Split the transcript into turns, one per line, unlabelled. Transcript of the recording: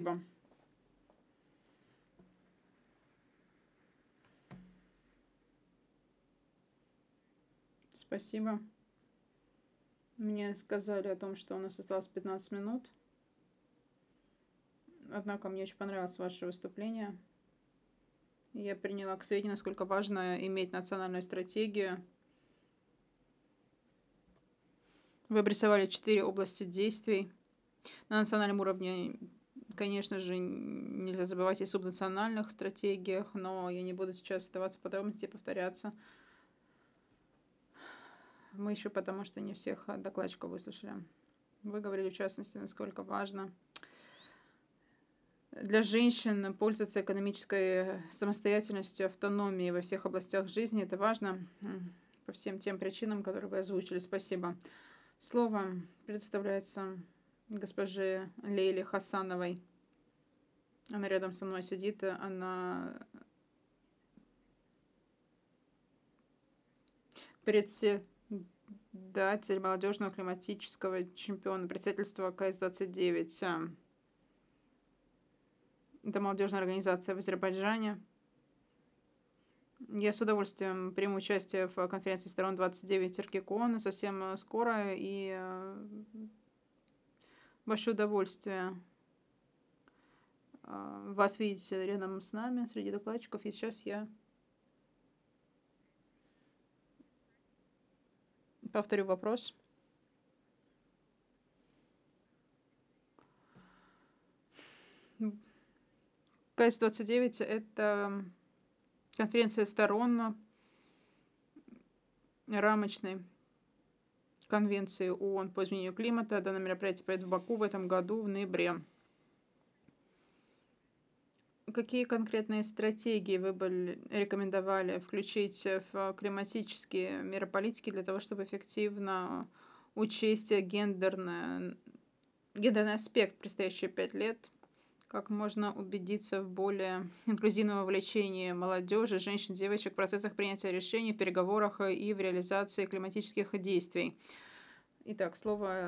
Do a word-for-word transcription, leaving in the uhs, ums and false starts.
Спасибо. Спасибо. Мне сказали о том, что у нас осталось пятнадцать минут. Однако мне очень понравилось ваше выступление. Я приняла к сведению, насколько важно иметь национальную стратегию. Вы обрисовали четыре области действий. На национальном уровне, конечно же, нельзя забывать и о субнациональных стратегиях, но я не буду сейчас вдаваться в подробности и повторяться. Мы еще потому, что не всех докладчиков выслушали. Вы говорили, в частности, насколько важно для женщин пользоваться экономической самостоятельностью, автономией во всех областях жизни. Это важно по всем тем причинам, которые вы озвучили. Спасибо. Слово предоставляется госпоже Лейле Хасановой. Она рядом со мной сидит. Она председатель молодежного климатического чемпиона председательства ка эс двадцать девять. Это молодежная организация в Азербайджане. Я с удовольствием приму участие в конференции сторон двадцать девять Иркекон совсем скоро, и большое удовольствие вас видеть рядом с нами, среди докладчиков. И сейчас я повторю вопрос. ка эс двадцать девять – это конференция сторон рамочной конвенции ООН по изменению климата. Данное мероприятие пройдет в Баку в этом году, в ноябре. Какие конкретные стратегии вы бы рекомендовали включить в климатические меры политики для того, чтобы эффективно учесть гендерный, гендерный аспект в предстоящие пять лет? Как можно убедиться в более инклюзивном вовлечении молодежи, женщин, девочек в процессах принятия решений, в переговорах и в реализации климатических действий? Итак, слово